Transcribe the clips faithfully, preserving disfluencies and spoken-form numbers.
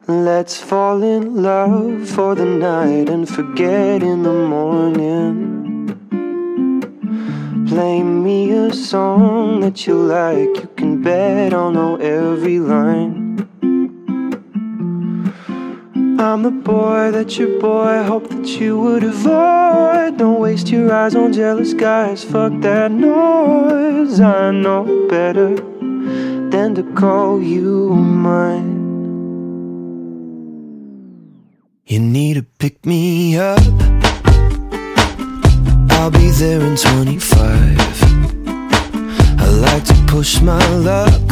Let's fall in love for the night and forget in the morning. Play me a song that you like, you can bet I'll know every line. I'm the boy that your boy hoped that you would avoid. Don't waste your eyes on jealous guys, fuck that noise. I know better than to call you mine. You need to pick me up, I'll be there in twenty-five. I like to push my luck,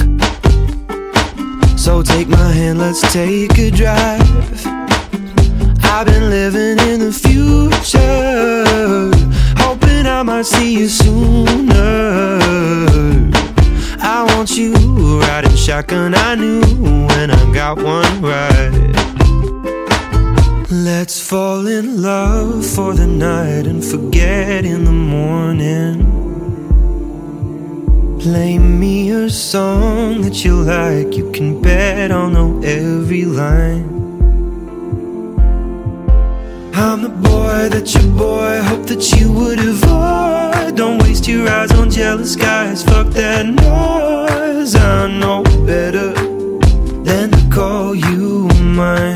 so take my hand, let's take a drive. I've been living in the future, hoping I might see you sooner. I want you riding shotgun, I knew when I got one right. Let's fall in love for the night and forget in the morning. Play me a song that you like, you can bet I'll know every line. I'm the boy that your boy hoped that you would avoid. Don't waste your eyes on jealous guys, fuck that noise. I know better than to call you mine.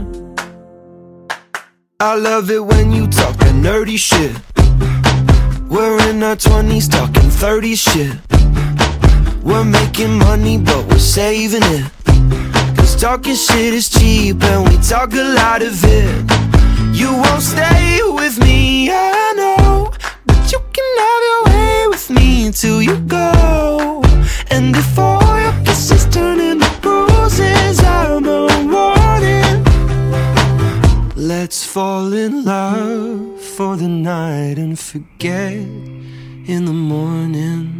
I love it when you talk that nerdy shit. We're in our twenties talking thirties shit. We're making money but we're saving it, cause talking shit is cheap and we talk a lot of it. You won't stay with me, I know, but you can have your way with me till you go. And if all your kisses turn into bruises, I'm a warning. Let's fall in love for the night and forget in the morning.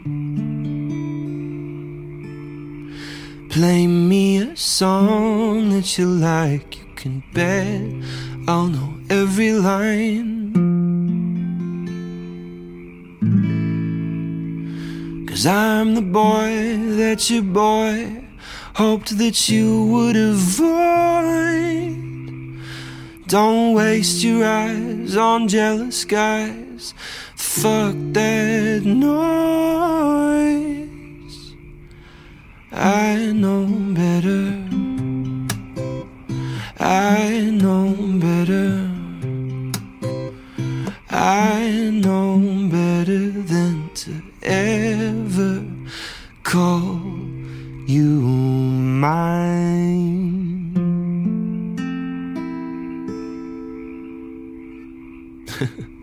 Play me a song that you like, you can bet I'll know every line. Cause I'm the boy that your boy hoped that you would avoid. Don't waste your eyes on jealous guys, fuck that noise. I know better, I know better, I know better than to ever call you mine.